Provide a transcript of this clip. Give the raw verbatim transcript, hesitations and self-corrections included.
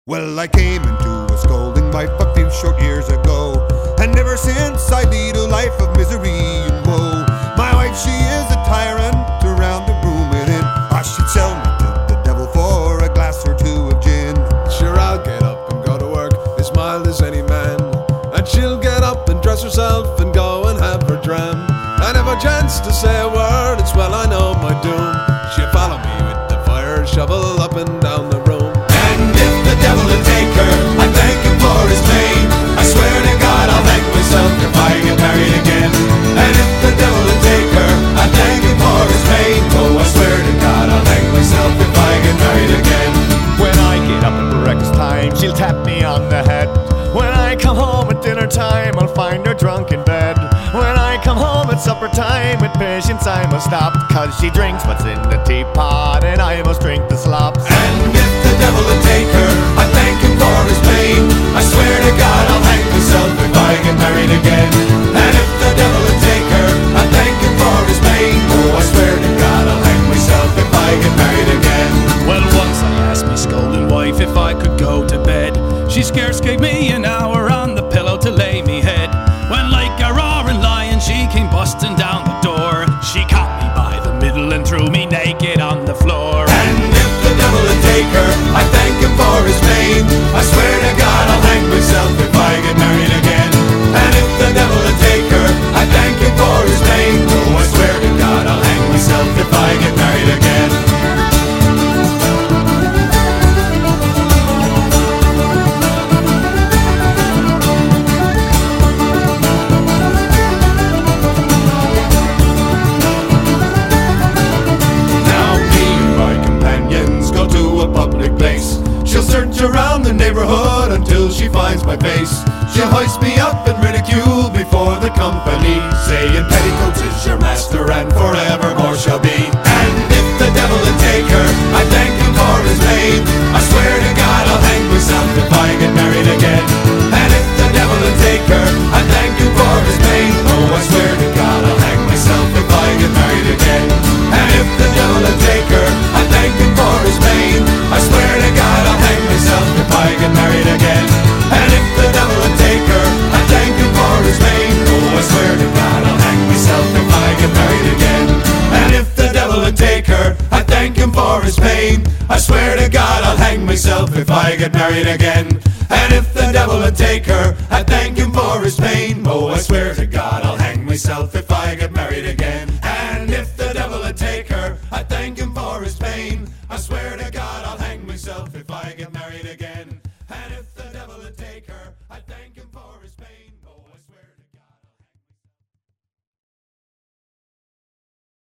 Well, I came into a scolding life a few short years ago, and ever since I lead a life of misery and woe. My wife, she is a tyrant around the room within. I should sell me to the devil for a glass or two of gin. Sure, I'll get up and go to work as mild as any man, and she'll get up and dress herself and go and have her dram. I never chance to say a word, it's well I know my doom. She'll follow me with the fire shovel up and down the room. And if the devil will take her, I thank him for his pain. I swear to God I'll hang myself if I get married again. And if the devil will take her, I thank him for his pain. Oh, I swear to God I'll hang myself if I get married again. When I get up at breakfast time, she'll tap me on the head. When I come home at dinner time, I'll find her drunk in bed. When I come home at supper time, with patience I must stop, 'cause she drinks what's in the teapot, and I must drink the slops. And if the devil will take her, I thank him for his pain. I swear to God I'll hang myself if I get married again. And if the devil will take her, I thank him for his pain. Oh, I swear to God I'll hang myself if I get married again. Well, once I asked me scolding wife if I could go to bed. She scarce gave me an hour on the pillow to lay me head, when like a roaring lion she came busting down the door. She caught me by the middle and threw me naked on the floor. And if the devil will take her, I thank him for his pain. I swear to God I'll hang myself if I get married again. And if the devil will take her, I thank him for his pain. Oh, I swear to God I'll hang myself if I get married again. She'll search around the neighborhood until she finds my face. She'll hoist me up and ridicule before the company, saying petticoats is your master and forevermore shall be. And if the devil will take her, I thank him for his pain. I swear to God I'll hang myself if I get married again. And if the devil will take her, I thank him for his pain. Oh, I swear to God I'll hang myself if I get married again. And if the devil will take her, I thank him for his pain. I swear to God I'll hang myself if I get married again. And if the devil will take her, I thank him for his pain. Oh, I swear to God I'll hang myself if I get married again. And if the devil will take her, I thank him for his pain. I swear to God I'll hang myself if I get married again. And if the devil will take her, I thank him for his pain. Oh, I swear to God I'll hang myself if I get married again.